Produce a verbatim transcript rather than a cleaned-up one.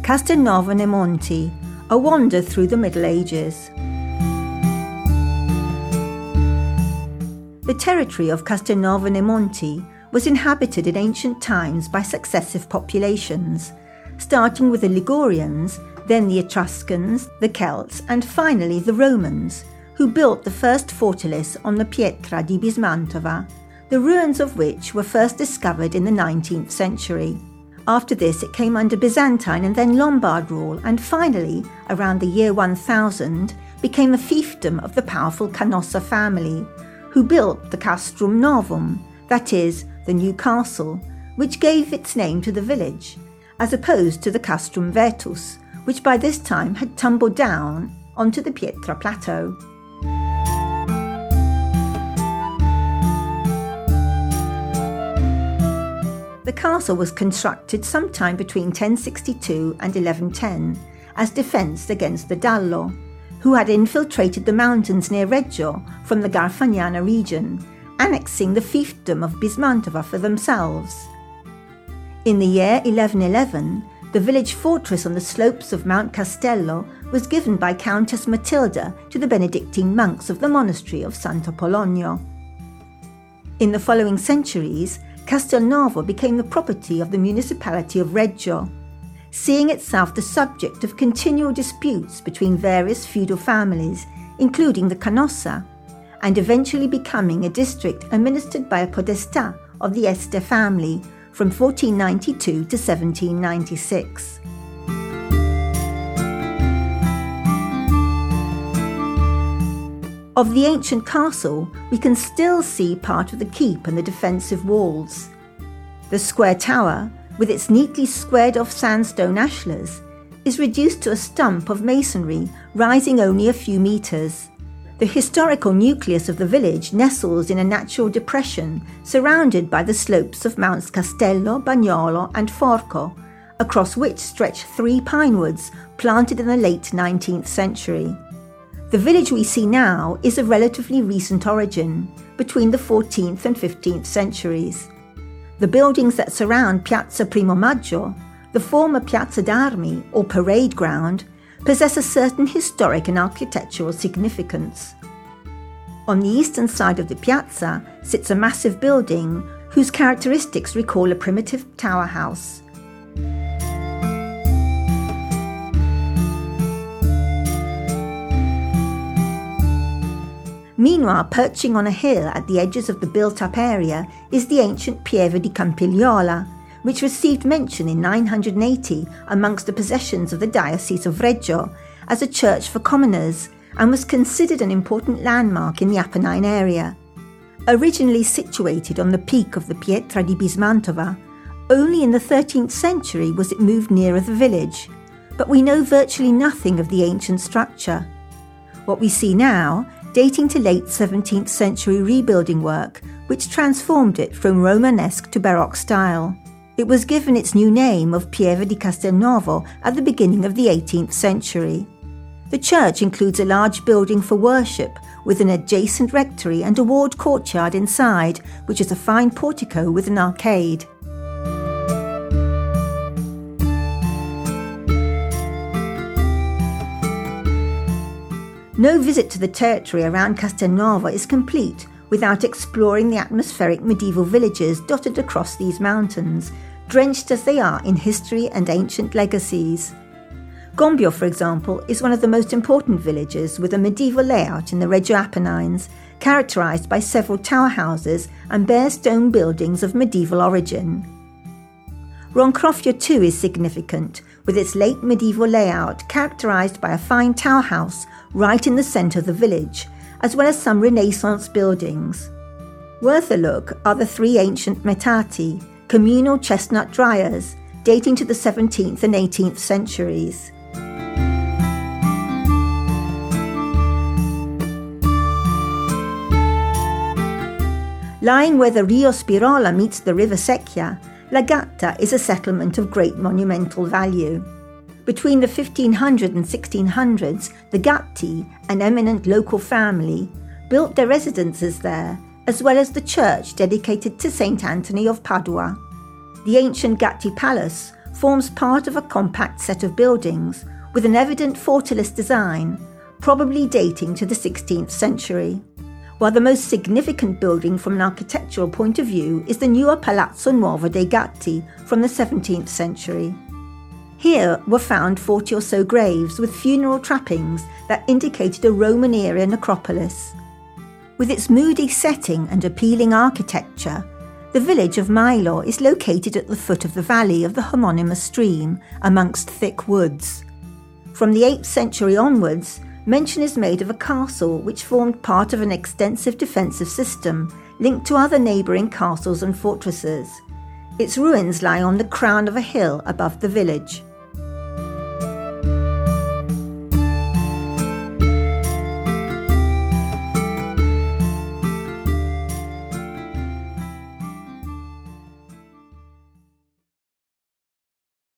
Castelnuovo nei Monti, a wander through the Middle Ages. The territory of Castelnuovo nei Monti was inhabited in ancient times by successive populations, starting with the Ligurians, then the Etruscans, the Celts, and finally the Romans, who built the first fortalice on the Pietra di Bismantova, the ruins of which were first discovered in the nineteenth century. After this it came under Byzantine and then Lombard rule, and finally, around the year one thousand, became the fiefdom of the powerful Canossa family, who built the Castrum Novum, that is, the new castle, which gave its name to the village, as opposed to the Castrum Vetus, which by this time had tumbled down onto the Pietra plateau. The castle was constructed sometime between ten sixty-two and eleven ten as defence against the Dallo, who had infiltrated the mountains near Reggio from the Garfagnana region, annexing the fiefdom of Bismantova for themselves. In the year eleven eleven, the village fortress on the slopes of Mount Castello was given by Countess Matilda to the Benedictine monks of the monastery of Santo Polonio. In the following centuries, Castelnuovo became the property of the municipality of Reggio, seeing itself the subject of continual disputes between various feudal families, including the Canossa, and eventually becoming a district administered by a podestà of the Este family from fourteen ninety-two to seventeen ninety-six. Of the ancient castle, we can still see part of the keep and the defensive walls. The square tower, with its neatly squared-off sandstone ashlars, is reduced to a stump of masonry rising only a few metres. The historical nucleus of the village nestles in a natural depression surrounded by the slopes of Mounts Castello, Bagnolo and Forco, across which stretch three pine woods planted in the late nineteenth century. The village we see now is of relatively recent origin, between the fourteenth and fifteenth centuries. The buildings that surround Piazza Primo Maggio, the former Piazza d'Armi or parade ground, possess a certain historic and architectural significance. On the eastern side of the piazza sits a massive building whose characteristics recall a primitive tower house. Meanwhile, perching on a hill at the edges of the built-up area is the ancient Pieve di Campigliola, which received mention in nine hundred eighty amongst the possessions of the Diocese of Reggio as a church for commoners and was considered an important landmark in the Apennine area. Originally situated on the peak of the Pietra di Bismantova, only in the thirteenth century was it moved nearer the village, but we know virtually nothing of the ancient structure. What we see now, dating to late seventeenth century rebuilding work, which transformed it from Romanesque to Baroque style. It was given its new name of Pieve di Castelnuovo at the beginning of the eighteenth century. The church includes a large building for worship with an adjacent rectory and a walled courtyard inside, which is a fine portico with an arcade. No visit to the territory around Castelnuovo is complete without exploring the atmospheric medieval villages dotted across these mountains, drenched as they are in history and ancient legacies. Gombio, for example, is one of the most important villages with a medieval layout in the Reggio Apennines, characterised by several tower houses and bare stone buildings of medieval origin. Roncroffia too is significant, with its late medieval layout characterised by a fine tower house right in the centre of the village, as well as some Renaissance buildings. Worth a look are the three ancient metati, communal chestnut dryers, dating to the seventeenth and eighteenth centuries. Lying where the Rio Spirola meets the River Secchia, La Gatta is a settlement of great monumental value. Between the fifteen hundred and sixteen hundreds, the Gatti, an eminent local family, built their residences there, as well as the church dedicated to Saint Anthony of Padua. The ancient Gatti Palace, forms part of a compact set of buildings with an evident fortalice design, probably dating to the sixteenth century, while the most significant building from an architectural point of view is the newer Palazzo Nuovo dei Gatti from the seventeenth century. Here were found forty or so graves with funeral trappings that indicated a Roman-era necropolis. With its moody setting and appealing architecture, the village of Mailo is located at the foot of the valley of the homonymous stream, amongst thick woods. From the eighth century onwards, mention is made of a castle which formed part of an extensive defensive system linked to other neighbouring castles and fortresses. Its ruins lie on the crown of a hill above the village.